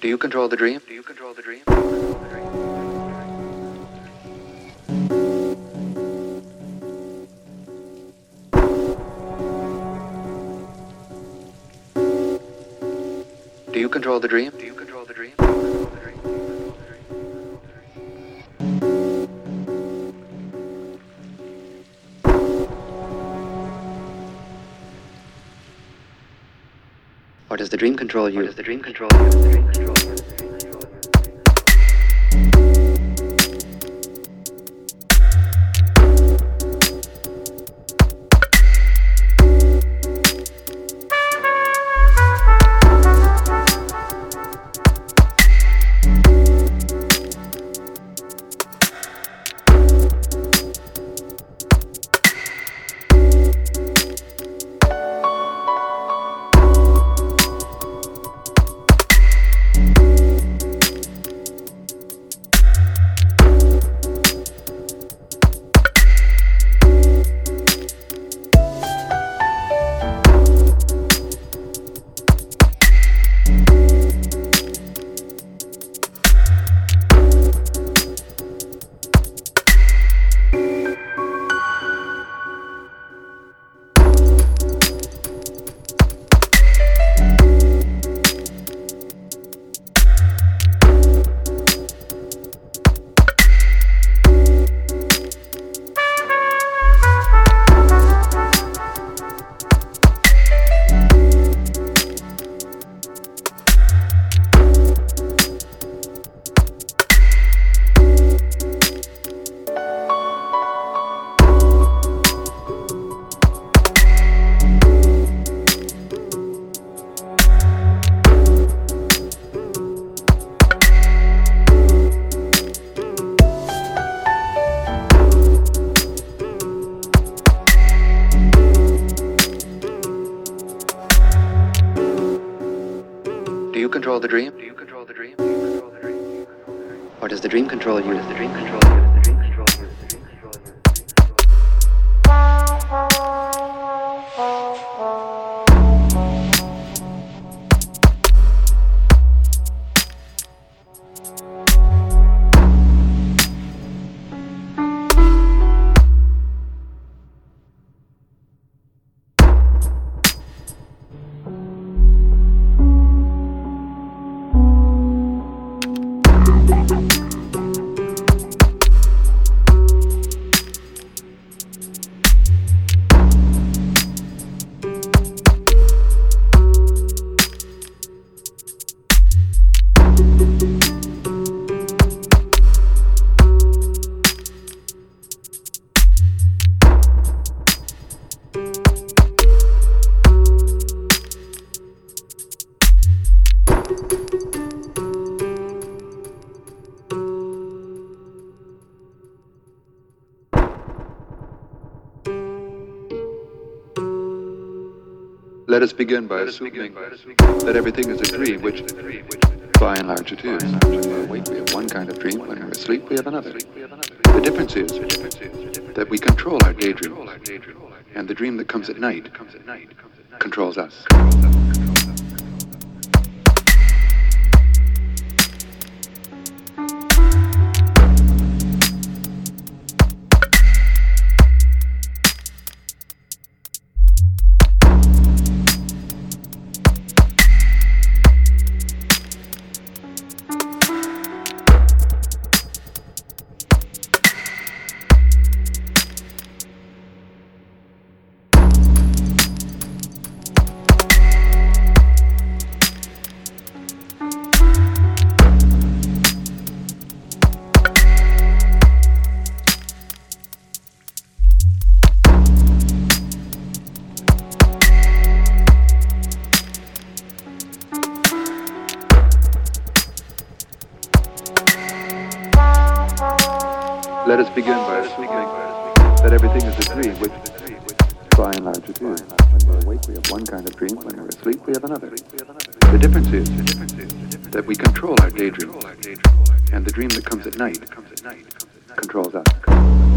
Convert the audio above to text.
Do you control the dream? Do you control the dream? Do you control the dream? Do you control the dream? Or does the dream control you? Or does the dream control you? Does the dream control you? Do you control the dream? Do you control the dream? Do you control the dream? Or does the dream control you? Does the dream control you? Does the dream control you? Does the dream control you? Let us begin by assuming that everything is a dream, which by and large it is. When we're awake, we have one kind of dream. When we're asleep, we have another. The difference is that we control our daydream, and the dream that comes at night controls us. Let us begin by assuming that everything is a dream, which by and large it is. When we're awake, we have one kind of dream. When we're asleep, we have another. The difference is that we control our daydream, and the dream that comes at night controls us.